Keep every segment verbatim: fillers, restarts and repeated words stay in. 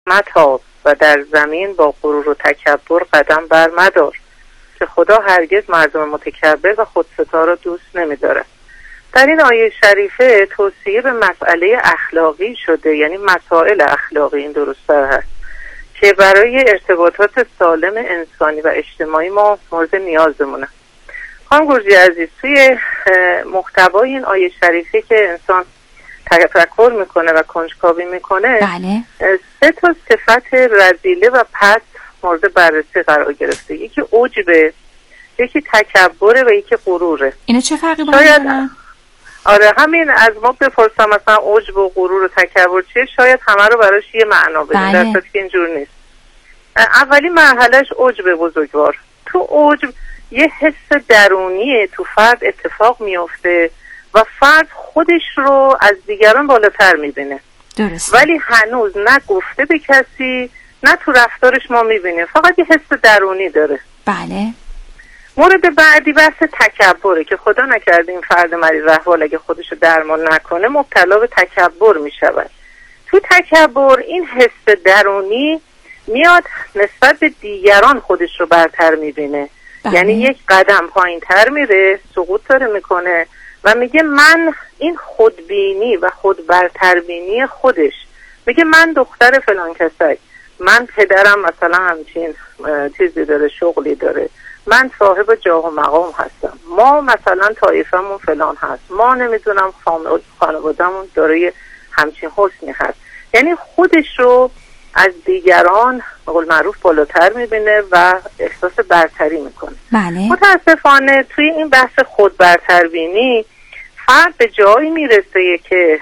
متاب و در زمین با غرور و تکبر قدم بر مدار، که خدا هرگز مردم متکبر و خودستا را دوست نمی‌دارد. در این آیه شریفه توصیه به مسئله اخلاقی شده، یعنی مسائل اخلاقی این درست‌تر هست که برای ارتباطات سالم انسانی و اجتماعی ما مورد نیازمونه. خانم گرجی عزیز، توی محتوای این آیه شریفه که انسان تفکر میکنه و کنجکاوی میکنه، بله. سه تا صفت رذیله و پست مورد بررسی قرار گرفته. یکی عجبه، یکی تکبره و یکی غروره. اینا چه فرقی با هم دارن؟ آره همین از ما بپرسم مثلا عجب و غرور و تکبر چیه، شاید همه رو براش یه معنا بدیم. بله. در صورتی که اینجور نیست. اولی مرحلهش عجب بزرگوار. تو عجب یه حس درونیه تو فرد اتفاق میفته و فرد خودش رو از دیگران بالاتر میبینه. درست. ولی هنوز نه گفته به کسی نه تو رفتارش ما میبینیم، فقط یه حس درونی داره. بله. مورد بعدی بحث تکبره که خدا نکرده این فرد مریض احوال اگه خودشو درمان نکنه مبتلا به تکبر میشود. تو تکبر این حس درونی میاد نسبت به دیگران خودش رو برتر میبینه. بله. یعنی یک قدم پایین تر میره، سقوط داره میکنه و میگه من این خودبینی و خود برتربینی خودش، میگه من دختر فلان کسک، من پدرم مثلا همچین چیزی داره، شغلی داره، من صاحب جاه و مقام هستم، ما مثلا طایفمون فلان هست، ما نمیدونم خانوادهمون داره همچین حسنی هست. یعنی خودش رو از دیگران به قول معروف بالاتر میبینه و احساس برتری میکنه. بله. متاسفانه توی این بحث خود برتربینی فرد به جایی میرسه که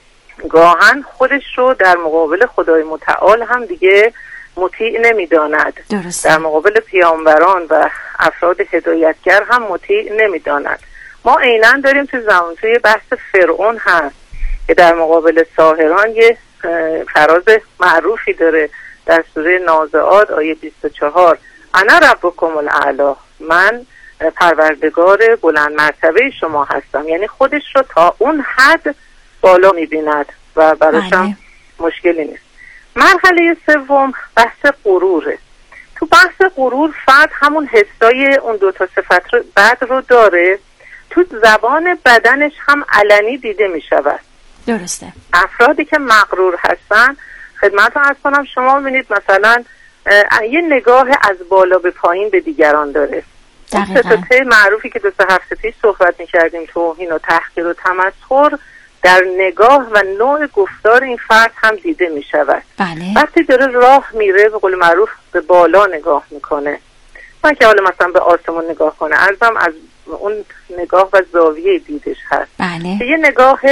گاهن خودش رو در مقابل خدای متعال هم دیگه مطیع نمیداند. درست. در مقابل پیامبران و افراد هدایتگر هم مطیع نمیداند. ما عیناً داریم توی زمان توی بحث فرعون هست که در مقابل ساحران یه فراز معروفی داره در سوره نازعات آیه بیست و چهار، انا ربکم الاعلی، من پروردگار بلند مرتبه شما هستم. یعنی خودش رو تا اون حد بالا میبیند و براش هم مشکلی نیست. مرحله سوم بحث غروره. تو بحث غرور فرد همون حسای اون دو تا صفت رو بعد رو داره، تو زبان بدنش هم علنی دیده میشود. درسته. افرادی که مغرور هستن خدمتتون عرض کنم، شما ببینید مثلا یه نگاه از بالا به پایین به دیگران داره. دقیقاً. سه معروفی که دو سه هفته پیش صحبت می‌کردیم، توهین و تحقیر و تمسخر، در نگاه و نوع گفتار این فرد هم دیده می‌شود. بله. وقتی داره راه میره به قول معروف به بالا نگاه میکنه، من که حالا مثلا به آسمون نگاه کنه، عرضم از اون نگاه و زاویه دیدش هست. بله. یه نگاه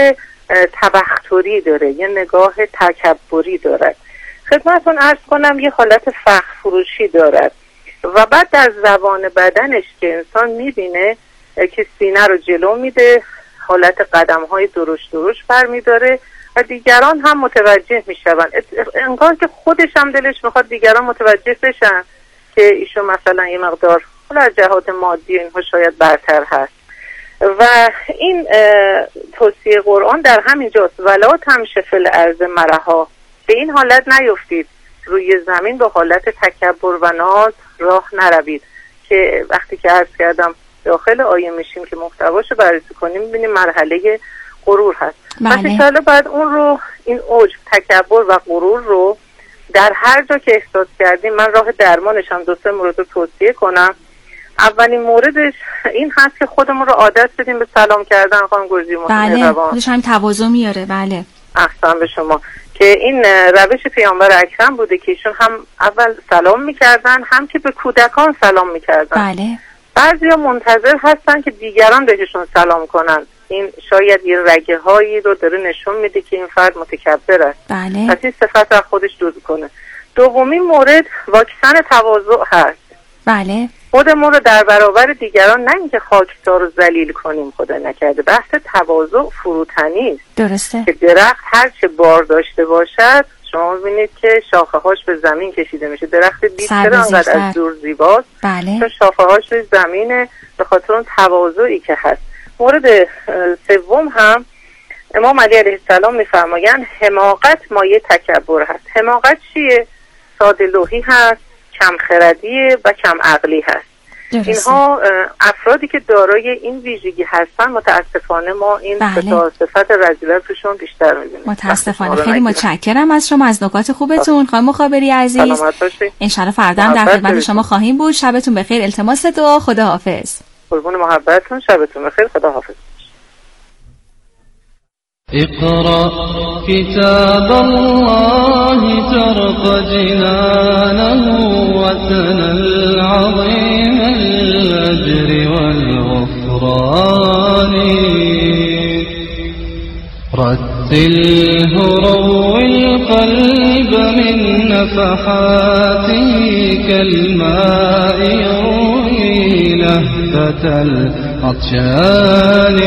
تبختری داره، یه نگاه تکبری دارد. خدمتون عرض کنم یه حالت فخر فروشی دارد و بعد در زبان بدنش که انسان میبینه که سینه رو جلو میده، حالت قدم های درشت درشت برمی داره و دیگران هم متوجه میشون. انگار که خودش هم دلش میخواد دیگران متوجه بشن که ایشون مثلا یه مقدار حالا از جهات مادی اینها شاید برتر هست. و این توصیه قرآن در همین جاست، ولا تمشی فی الارض مرحا، به این حالت نیفتید، روی زمین به حالت تکبر و ناز راه نروید. که وقتی که عرض کردم داخل آیه میشیم که محتواشو بررسی کنیم میبینیم مرحله غرور هست. بله. مثلا بعد اون رو، این عجب، تکبر و غرور رو در هر جا که احساس کردیم، من راه درمانش هم دو سه مورد رو توصیه کنم. اولین موردش این هست که خودمون رو عادت بدیم به سلام کردن. خانم گرجی بله، خودش هم تواضع میاره. بله، احسن به شما. که این روش پیامبر اکرم بوده که ایشون هم اول سلام میکردن، هم که به کودکان سلام میکردن. بله. بعضیا منتظر هستن که دیگران بهشون سلام کنن. این شاید یه رگه هایی رو داره نشون میده که این فرد متکبر است. بله. پس این صفت رو خودش دور کنه. دومین مورد واکسن تواضع هست. بله. خودمون رو در برابر دیگران نه اینکه خاکسار و ذلیل کنیم، خدا نکرده. بحث تواضع فروتنی است. درسته. که درخت هر چه بار داشته باشد، شما ببینید که شاخه هاش به زمین کشیده میشه. درخت بید چرا انقدر از دور زیباست؟ بله. چون شاخه هاش به زمینه، به خاطر اون تواضعی که هست. مورد سوم هم امام علی علیه السلام میفرمایند حماقت مایه تکبر هست. حماقت چیه؟ ساده لوحی هست، کم خردیه و کم عقلی هست. درسته. اینها افرادی که دارای این ویژگی هستن متاسفانه ما این بله. صفت رذیله توشون بیشتر می‌بینیم. متاسفانه. خیلی متشکرم از شما، از نکات خوبتون. خانم مخابری عزیز، ان شاء الله فردا هم در خدمت شما خواهیم بود. شبتون بخیر، التماس دعا، خداحافظ. قربون محبتتون، شبتون بخیر، خداحافظ. اقرأ كتاب الله ترق جنانه وتنل عظيم الأجر والغفران رتله روي القلب من نفحاته كالماء يروي لهفة العطشان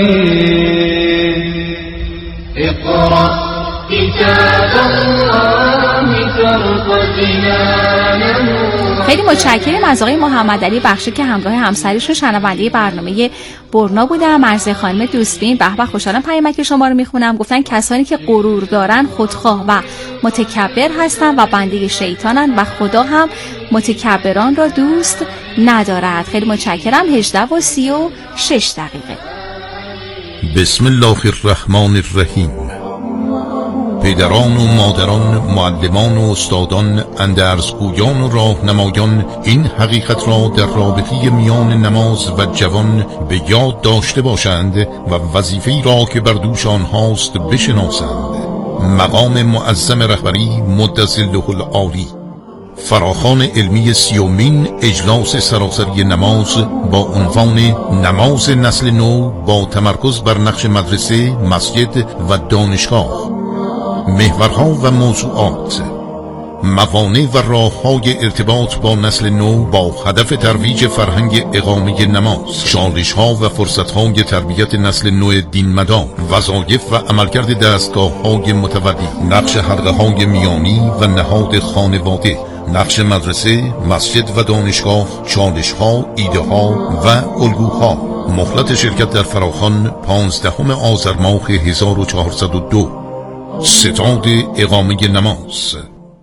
اقرأ كتاب الله ترق جنانه. خیلی متشکرم از آقای محمد علی بخشی که همراه همسرشون شنونده برنامه برنا بودن. مرزی خانم دوستبین، به به، خوشحالم پیامک شما رو میخونم. گفتن کسانی که غرور دارن خودخواه و متکبر هستن و بنده شیطانن و خدا هم متکبران را دوست ندارد. خیلی متشکرم. هجده و سی و شش دقیقه. بسم الله الرحمن الرحیم. پدران و مادران، معلمان و استادان، اندرزگویان و راهنمایان این حقیقت را در رابطه میان نماز و جوان به یاد داشته باشند و وظیفه‌ای را که بر دوش آنهاست بشناسند. مقام معظم رهبری مدظله العالی. فراخوان علمی سیومین اجلاس سراسری نماز با عنوان نماز نسل نو با تمرکز بر نقش مدرسه، مسجد و دانشگاه. محورها و موضوعات: موانع و راه‌های ارتباط با نسل نو با هدف ترویج فرهنگ اقامه نماز، چالش‌ها و فرصت‌های تربیت نسل نو دین‌مدار، وظایف و عملکرد دستگاه‌های متولی، نقش حلقه‌های میانی و نهاد خانواده، نقش مدرسه، مسجد و دانشگاه، چالش‌ها، ایده‌ها و الگوها. مهلت شرکت در فراخوان پانزدهم آذر ماه هزار و چهارصد و دو. ستاد اقامه نماز.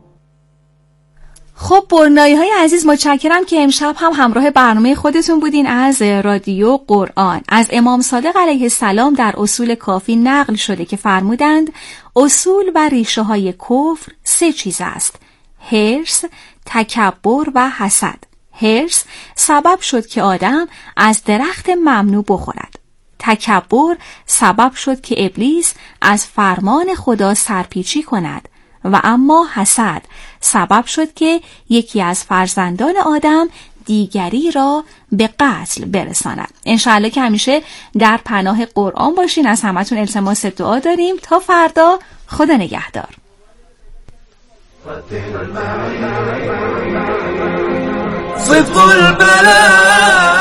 خب برنایی های عزیز، متشکرم که امشب هم همراه برنامه خودتون بودین از رادیو قرآن. از امام صادق علیه السلام در اصول کافی نقل شده که فرمودند اصول و ریشه های کفر سه چیز است: حرص، تکبر و حسد. حرص سبب شد که آدم از درخت ممنوع بخورد. تکبر سبب شد که ابلیس از فرمان خدا سرپیچی کند و اما حسد سبب شد که یکی از فرزندان آدم دیگری را به قتل برساند. انشاءالله که همیشه در پناه قرآن باشین. از همتون التماس دعا داریم. تا فردا، خدا نگهدار. صدق البلاء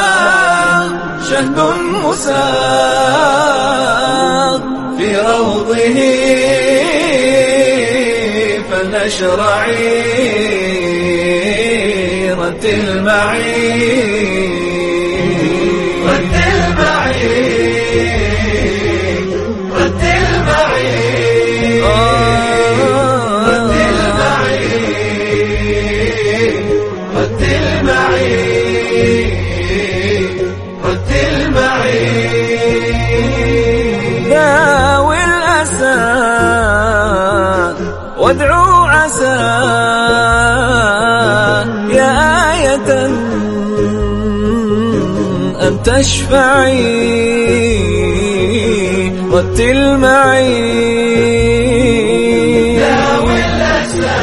شهد مساق في روضه فلنشرعي رتل معي رتل معي رتل معي رتل معي رتل معي رتل معي داوي الأسى وادعو عسى يا آية أن تشفعي رتل معي داوي الأسى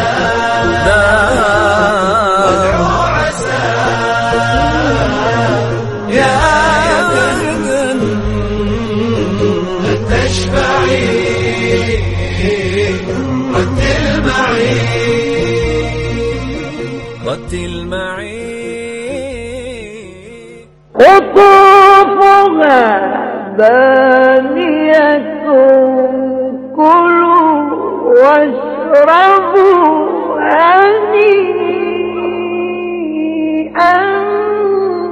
وادعو عسى يا آية أن تشفعي رتل معي رتل معي قطوفها دانية كلوا واشربوا هنيئا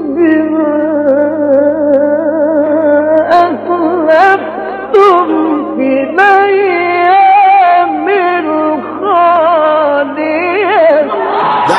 بما أسلفتم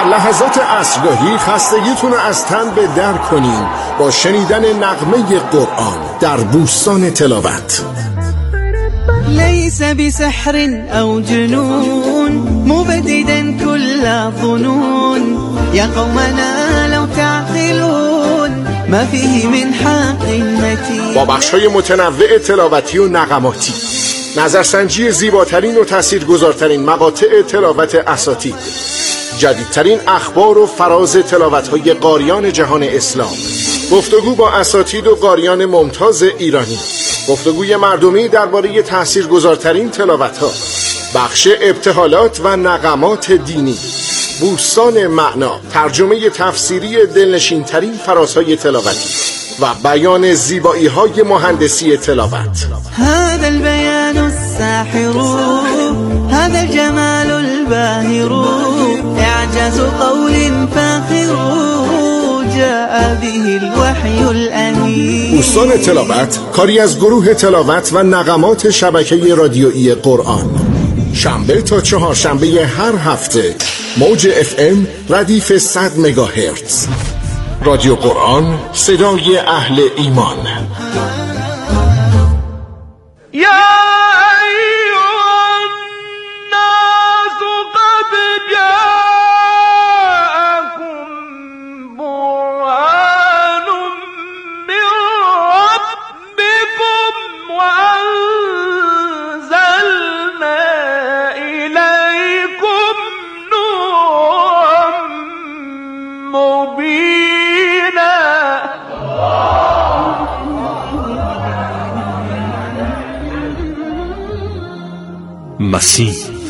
در لحظات عصرگاهی خستگیتون رو از تن به در کنین با شنیدن نغمه قرآن در بوستان تلاوت. ليس بسحر أو جنون مبددا كل ظنون يا قومنا لو تعقلون ما فيه من حق متين. با بخش‌های متنوع تلاوتی و نغماتی، نظرسنجی زیباترین و تاثیرگذارترین مقاطع تلاوت اساطید، جدیدترین اخبار و فراز تلاوت‌های قاریان جهان اسلام، گفتگو با اساتید و قاریان ممتاز ایرانی، گفتگوی مردمی درباره تاثیرگذارترین تلاوت‌ها، بخش ابتهالات و نغمات دینی، بوستان معنا، ترجمه تفسیری دلنشین‌ترین فرازهای تلاوتی و بیان زیبایی‌های مهندسی تلاوت. هذا البيان الساحر هذا الجمال الباهر اعجاز قول فاخر جاء به الوحی الامین. بوستان تلاوت کاری از گروه تلاوت و نغمات شبکه رادیویی قرآن. شنبه تا چهارشنبه هر هفته موج اف ام ردیف صد مگاهرتز. رادیو قرآن، صدای اهل ایمان. یا ایها الناس قد جاءکم برهان من ربکم و انزلنا الیکم نورا مبینا. مسیر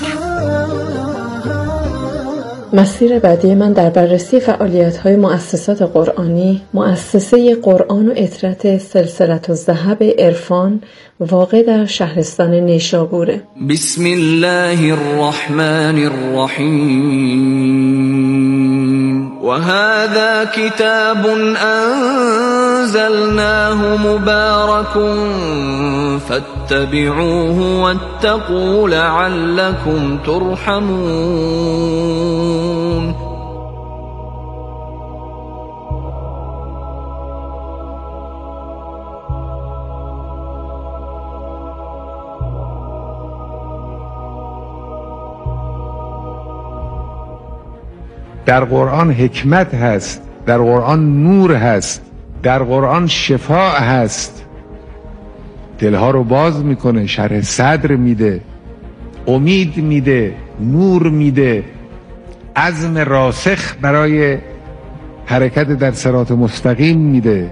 مسیر بعدی من در بررسی فعالیت‌های مؤسسات قرآنی، مؤسسه قرآن و اطرت سلسله الذهب عرفان واقع در شهرستان نیشابوره. بسم الله الرحمن الرحیم و هذا کتاب انزلناه مبارک فاتبعوه واتقوا لعلكم ترحمون. در قرآن حکمت هست، در قرآن نور هست، در قرآن شفاء هست. دلها رو باز میکنه، شرح صدر میده، امید میده، نور میده، عزم راسخ برای حرکت در صراط مستقیم میده.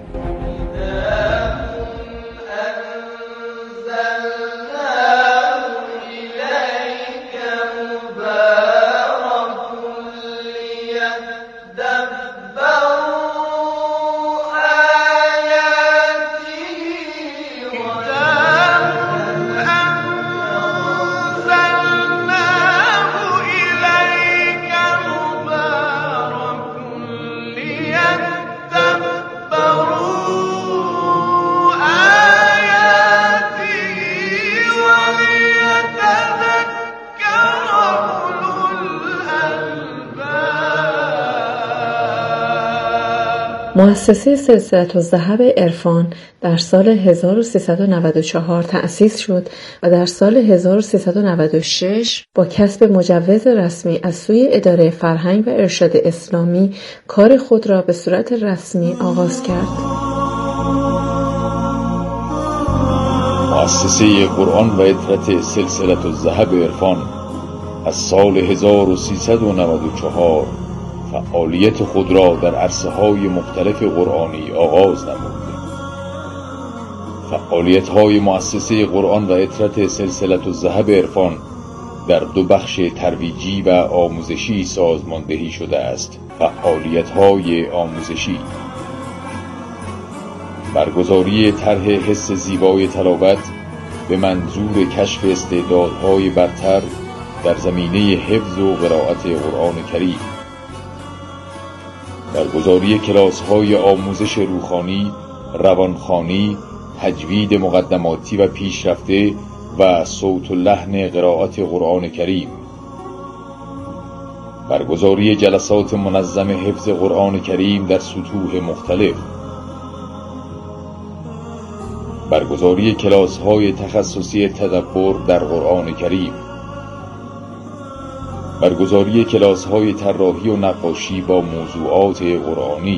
مؤسسه سلسله الذهب عرفان در سال هزار و سیصد و نود و چهار تأسیس شد و در سال هزار و سیصد و نود و شش با کسب مجوز رسمی از سوی اداره فرهنگ و ارشاد اسلامی کار خود را به صورت رسمی آغاز کرد. مؤسسه قرآن و اطرت سلسله الذهب عرفان از سال هزار و سیصد و نود و چهار فعالیت خود را در عرصه‌های مختلف قرآنی آغاز نمود. فعالیت‌های مؤسسه قرآن و اطرت سلسله الذهب عرفان در دو بخش ترویجی و آموزشی سازماندهی شده است. فعالیت‌های آموزشی: برگزاری طرح حس زیبای تلاوت به منظور کشف استعدادهای برتر در زمینه حفظ و قرائت قرآن کریم. برگزاری کلاس‌های آموزش روحانی، روانخوانی، تجوید مقدماتی و پیشرفته و صوت و لحن قرائت قرآن کریم. برگزاری جلسات منظم حفظ قرآن کریم در سطوح مختلف، برگزاری کلاس‌های تخصصی تدبر در قرآن کریم، برگزاری کلاس‌های طراحی و نقاشی با موضوعات قرآنی،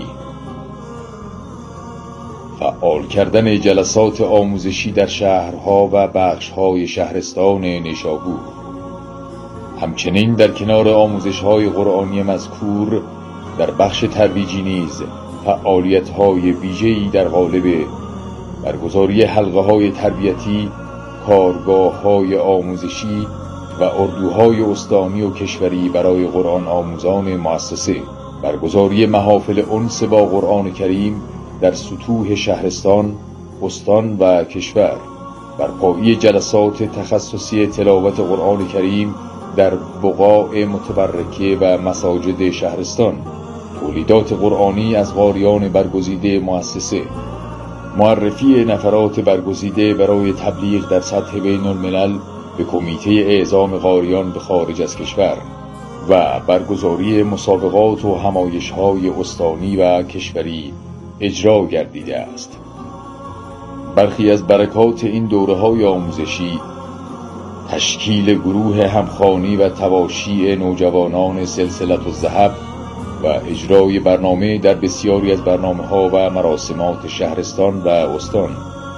فعال کردن جلسات آموزشی در شهرها و بخش‌های شهرستان نیشابور. همچنین در کنار آموزش‌های قرآنی مذکور در بخش ترویجی نیز فعالیت‌های ویژه‌ای در قالب برگزاری حلقه‌های تربیتی، کارگاه‌های آموزشی و اردوهای استانی و کشوری برای قرآن آموزان مؤسسه، برگزاری محافل انس با قرآن کریم در سطوح شهرستان، استان و کشور، برپایی جلسات تخصصی تلاوت قرآن کریم در بقاع متبرکه و مساجد شهرستان، تولیدات قرآنی از قاریان برگزیده مؤسسه، معرفی نفرات برگزیده برای تبلیغ در سطح بین الملل به کمیته اعزام قاریان به خارج از کشور و برگزاری مسابقات و همایش‌های استانی و کشوری اجرا گردیده است. برخی از برکات این دوره‌های آموزشی تشکیل گروه همخوانی و تباشی نوجوانان سلسله الذهب و اجرای برنامه در بسیاری از برنامه‌ها و مراسمات شهرستان و استان،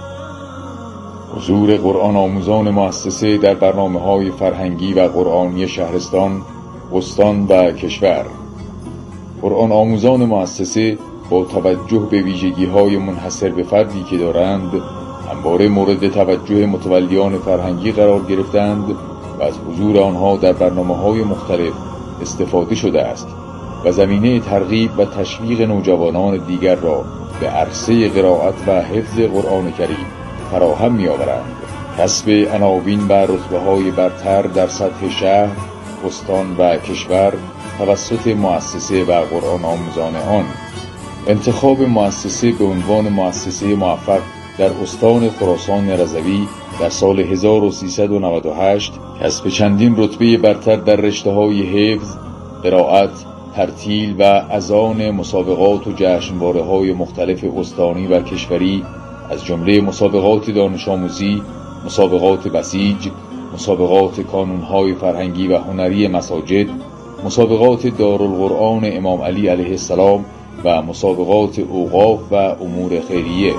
حضور قرآن آموزان مؤسسه در برنامه‌های فرهنگی و قرآنی شهرستان، استان و کشور. قرآن آموزان مؤسسه با توجه به ویژگی‌های منحصر به فردی که دارند، همواره مورد توجه متولیان فرهنگی قرار گرفتند و از حضور آنها در برنامه‌های مختلف استفاده شده است و زمینه ترغیب و تشویق نوجوانان دیگر را به عرصه قرائت و حفظ قرآن کریم فراهم می‌آورند. کسب عناوین و رتبه‌های برتر در سطح شهر، استان و کشور توسط مؤسسه و قرآن آموزان آن، انتخاب مؤسسه به عنوان مؤسسه موفق در استان خراسان رضوی در سال هزار و سیصد و نود و هشت، کسب چندین رتبه برتر در رشته‌های حفظ، قرائت، ترتیل و اذان، مسابقات و جشنواره‌های مختلف استانی و کشوری از جمله مسابقات دانش آموزی، مسابقات بسیج، مسابقات کانون‌های فرهنگی و هنری مساجد، مسابقات دارالقرآن امام علی علیه السلام و مسابقات اوقاف و امور خیریه.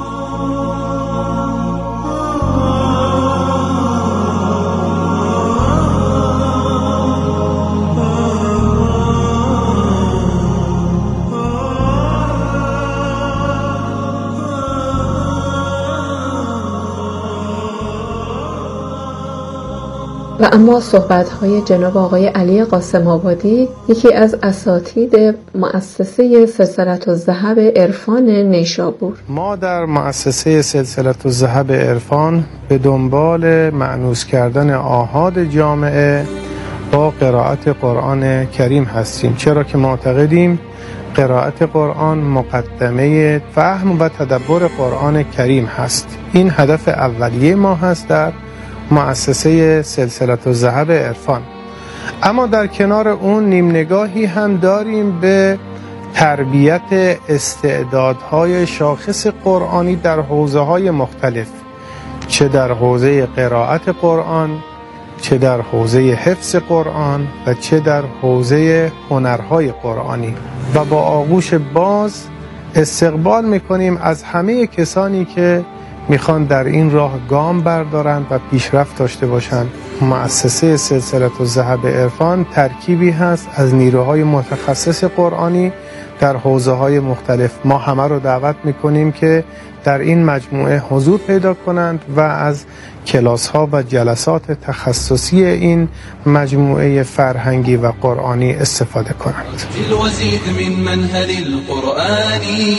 و اما صحبت‌های جناب آقای علی قاسم آبادی، یکی از اساتید مؤسسه سلسله الذهب عرفان نیشابور. ما در مؤسسه سلسله الذهب عرفان به دنبال مأنوس کردن آحاد جامعه با قرائت قرآن کریم هستیم، چرا که معتقدیم قرائت قرآن مقدمه فهم و تدبر قرآن کریم هست. این هدف اولیه ما هست در مؤسسه سلسله الذهب عرفان. اما در کنار اون نیم نگاهی هم داریم به تربیت استعدادهای شاخص قرآنی در حوزه‌های مختلف، چه در حوزه قرائت قرآن، چه در حوزه حفظ قرآن و چه در حوزه هنرهای قرآنی، و با آغوش باز استقبال می‌کنیم از همه کسانی که میخوان در این راه گام بردارند و پیشرفت داشته باشند. مؤسسه سلسله الذهب عرفان ترکیبی هست از نیروهای متخصص قرآنی در حوزه‌های مختلف. ما همه رو دعوت میکنیم که در این مجموعه حضور پیدا کنند و از کلاس‌ها و جلسات تخصصی این مجموعه فرهنگی و قرآنی استفاده کنند. الوزيد من منهل القرآن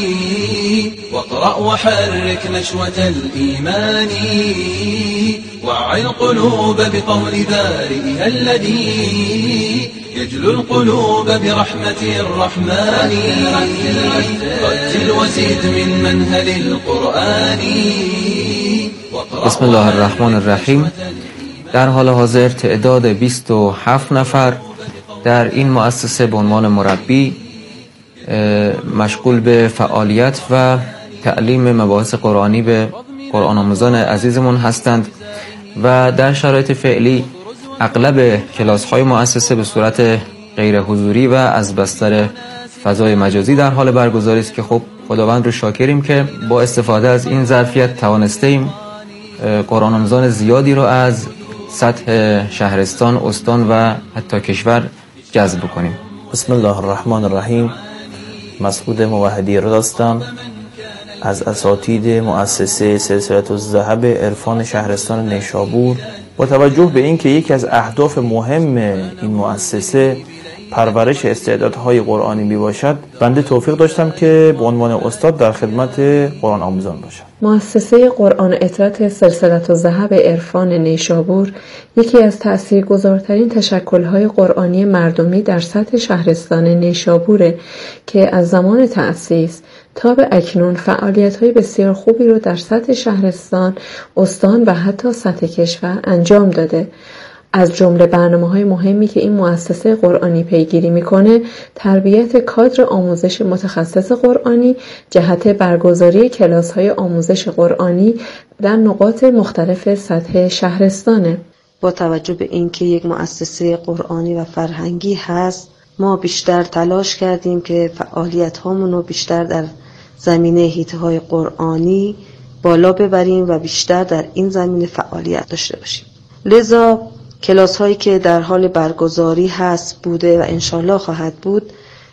واقرأ وحرك نشوة الإيمان وعي القلوب بقول بارئها الذي يجلو القلوب برحمة الرحمن. رتل وزيد من منهل القرآن. بسم الله الرحمن الرحیم. در حال حاضر تعداد بیست و هفت نفر در این مؤسسه به عنوان مربی مشغول به فعالیت و تعلیم مباحث قرآنی به قرآن آموزان عزیزمون هستند و در شرایط فعلی اغلب کلاس‌های مؤسسه به صورت غیر حضوری و از بستر فضای مجازی در حال برگزاری است که خب خداوند رو شاکریم که با استفاده از این ظرفیت توانستیم قرآن آموزان زیادی رو از سطح شهرستان، استان و حتی کشور جذب کنیم. بسم الله الرحمن الرحیم. مسعود موحدی رضا هستم از اساتید مؤسسه سلسله الذهب عرفان شهرستان نیشابور. با توجه به اینکه یکی از اهداف مهم این مؤسسه پرورش استعدادهای قرآنی می باشد، بنده توفیق داشتم که به عنوان استاد در خدمت قرآن آموزان باشم. مؤسسه قرآن اطرت سلسله الذهب عرفان نیشابور یکی از تأثیرگذارترین تشکل‌های قرآنی مردمی در سطح شهرستان نیشابوره که از زمان تأسیس تا به اکنون فعالیت‌های بسیار خوبی رو در سطح شهرستان، استان و حتی سطح کشور انجام داده. از جمله برنامه‌های مهمی که این مؤسسه قرآنی پیگیری می‌کنه، تربیت کادر آموزش متخصص قرآنی جهت برگزاری کلاس‌های آموزش قرآنی در نقاط مختلف سطح شهرستانه. با توجه به اینکه یک مؤسسه قرآنی و فرهنگی هست، ما بیشتر تلاش کردیم که فعالیت‌هامون رو بیشتر در زمینه حیطه‌های قرآنی بالا ببریم و بیشتر در این زمینه فعالیت داشته باشیم. لذا کلاس هایی که در حال برگزاری هست بوده و انشالله خواهد بود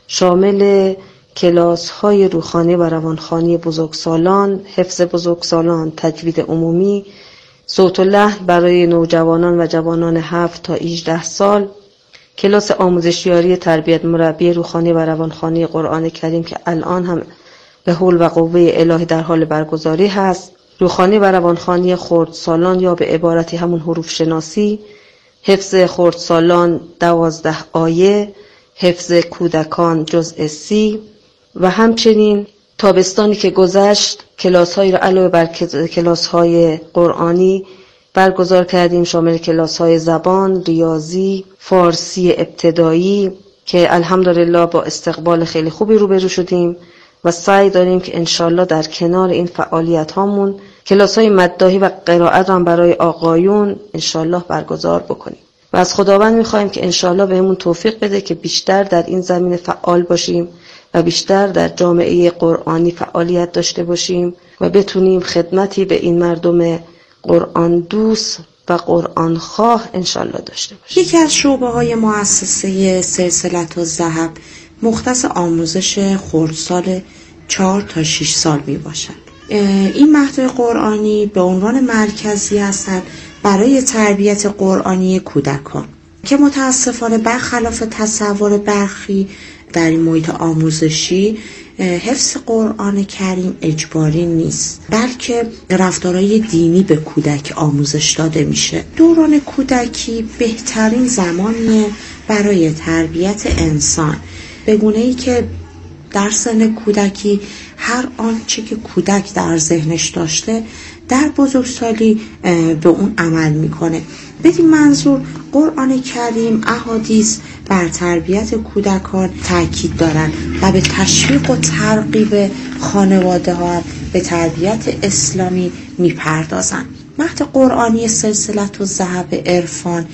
شامل کلاس های روحانی و روانخوانی بزرگسالان، حفظ بزرگسالان، تجوید عمومی، صوت و لحن برای نوجوانان و جوانان هفت تا هجده سال، کلاس آموزشیاری تربیت مربی روحانی و روانخوانی قرآن کریم که الان هم به حول و قوه الهی در حال برگزاری هست، روحانی و روانخوانی خردسالان یا به عبارتی همون حروف شناسی، حفظ خردسالان دوازده آیه، حفظ کودکان جزء سی و همچنین تابستانی که گذشت کلاس هایی را علاوه بر کلاس های قرآنی برگزار کردیم، شامل کلاس های زبان، ریاضی، فارسی ابتدایی که الحمدلله با استقبال خیلی خوبی روبرو شدیم و سعی داریم که انشالله در کنار این فعالیت هامون کلاس های مداحی و قرائت هم برای آقایون انشالله برگزار بکنیم و از خداوند میخوایم که انشالله بهمون توفیق بده که بیشتر در این زمینه فعال باشیم و بیشتر در جامعه قرآنی فعالیت داشته باشیم و بتونیم خدمتی به این مردم قرآن دوست و قرآن خواه انشالله داشته باشیم. یکی از شعبه های مؤسسه سلسله الذهب مختص آموزش خردسال چهار تا شش سال می باشد. این مقطع قرآنی به عنوان مرکزی هستند برای تربیت قرآنی کودکان که متاسفانه برخلاف تصور برخی در این محیط آموزشی حفظ قرآن کریم اجباری نیست، بلکه رفتارهای دینی به کودک آموزش داده میشه. دوران کودکی بهترین زمانیه برای تربیت انسان، به گونه‌ای که در سن کودکی هر آنچه که کودک در ذهنش داشته در بزرگسالی به اون عمل میکنه. بدین منظور قرآن کریم احادیث بر تربیت کودکان تاکید دارن و به تشویق و ترغیب خانواده ها به تربیت اسلامی میپردازن. مقطع قرآنی سلسله الذهب عرفان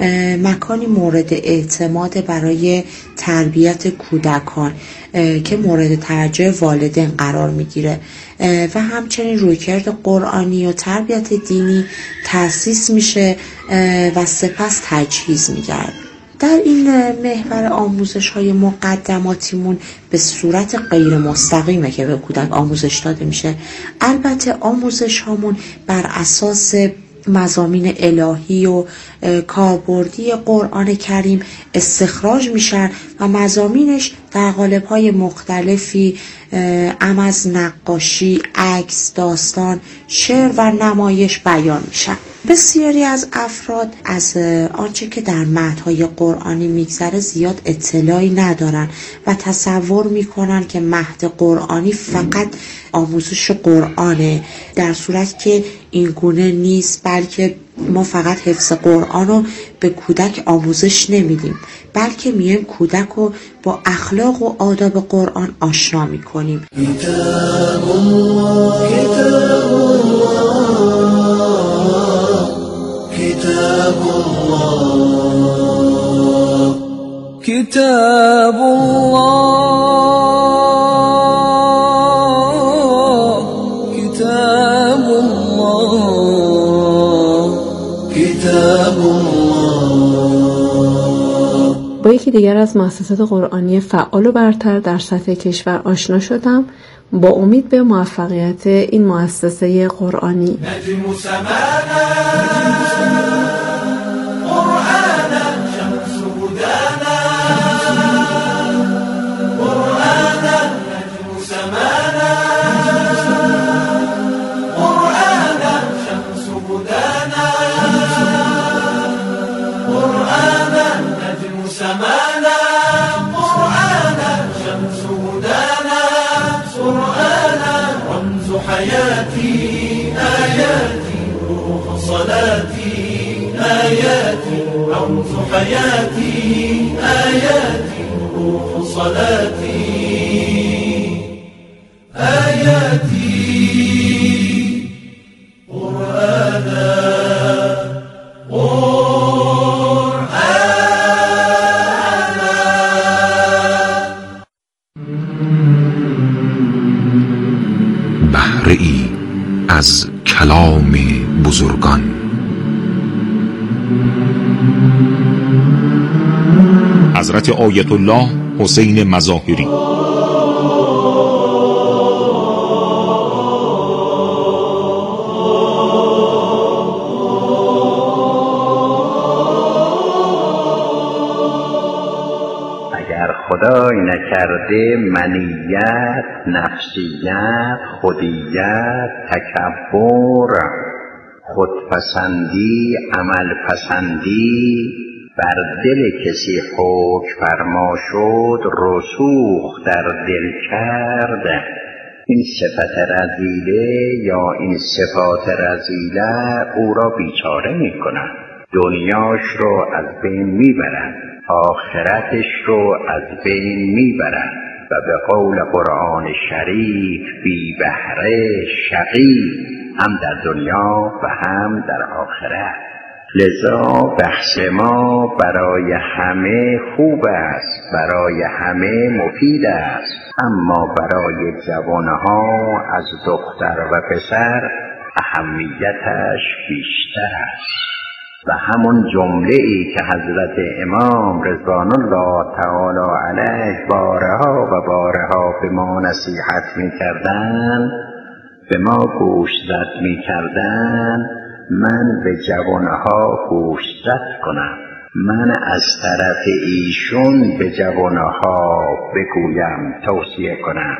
مکانی مورد اعتماد برای تربیت کودکان که مورد توجه والدین قرار میگیره و همچنین رویکرد قرآنی و تربیت دینی تأسیس میشه و سپس تجهیز میگرد. در این محور آموزش های مقدماتیمون به صورت غیر مستقیمه که به کودک آموزش داده میشه. البته آموزش هامون بر اساس مضامین الهی و کاربردی قرآن کریم استخراج میشن و مضامینش در قالب‌های مختلفی ام از نقاشی، عکس، داستان، شعر و نمایش بیان میشن. بسیاری از افراد از آنچه که در متن‌های قرآنی میگذره زیاد اطلاعی ندارن و تصور میکنن که متن قرآنی فقط آموزش قرآنه، در صورت که این گونه نیست، بلکه ما فقط حفظ قرآن رو به کودک آموزش نمیدیم، بلکه میایم کودک رو با اخلاق و آداب قرآن آشنا میکنیم. کتاب الله کتاب الله کتاب الله کتاب الله کتاب الله کتاب الله. با یکی دیگر از مؤسسات قرآنی فعال و برتر در سطح کشور آشنا شدم، با امید به موفقیت این مؤسسه قرآنی. نجم سمانا قرآنا شمس هدانا قرآنا نجم سمانا قرآنا شمس هدانا قرآنا نجم سمانا قرآنا شمس هدانا قرآنا رمز حياتي آياتي روح صلاتي آياتي رمز حياتي آياتي روح صلاتي آياتي قرآنا بهره ای از کلام بزرگان. حضرت آیت الله حسین مظاهری. خدای نکرده منیت، نفسیت، خودیت، تکبر، خودپسندی، عمل پسندی بر دل کسی حکم فرما شد، رسوخ در دل کرد، این صفت رذیله یا این صفات رذیله او را بیچاره می کند، دنیاش رو از بین می برد، آخرتش رو از بین میبرن و به قول قرآن شریف بی بهره شقی، هم در دنیا و هم در آخرت. لذا بحث ما برای همه خوب است، برای همه مفید است، اما برای جوانها از دختر و پسر اهمیتش بیشتر است. و همون جمله ای که حضرت امام رضوان الله تعالی علیه بارها و بارها به ما نصیحت می کردن، به ما گوش زد می کردن، من به جوانها گوش زد کنم، من از طرف ایشون به جوانها بگویم، توصیه کنم.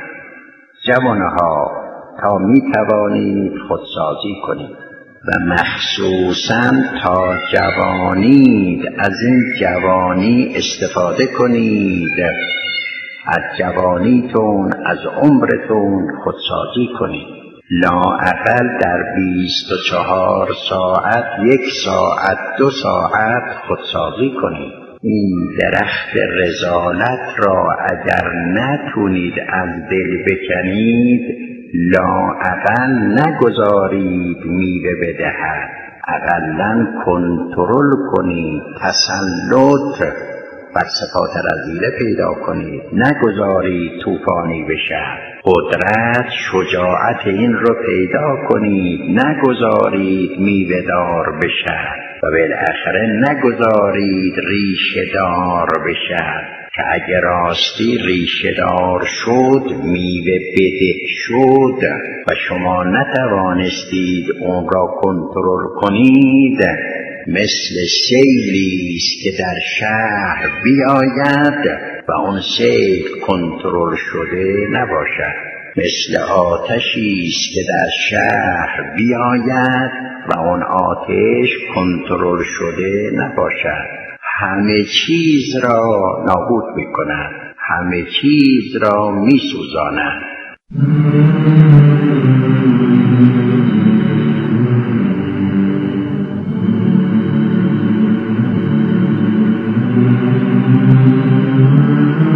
جوانها تا می توانید خودسازی کنید و مخصوصاً تا جوانید از این جوانی استفاده کنید، از جوانیتون از عمرتون خودسازی کنید، لااقل در بیست و چهار ساعت یک ساعت دو ساعت خودسازی کنید. این درخت رذالت را اگر نتونید از دل بکنید، لااقل نگذارید میوه بدهد، اقلاً کنترل کنید، تسلط بر صفات رذیله پیدا کنید، نگذارید طوفانی بشد. قدرت شجاعت این رو پیدا کنید، نگذارید میوه دار بشد و بالاخره نگذارید ریشه دار بشد، که اگر راستی ریشه دار شد، میوه بده شد و شما نتوانستید اون را کنترل کنید، مثل سیلی است که در شهر بیاید و اون سیل کنترل شده نباشد. مثل آتشی است که در شهر بیاید و آن آتش کنترل شده نباشد، همه چیز را نابود می‌کند، همه چیز را می‌سوزاند.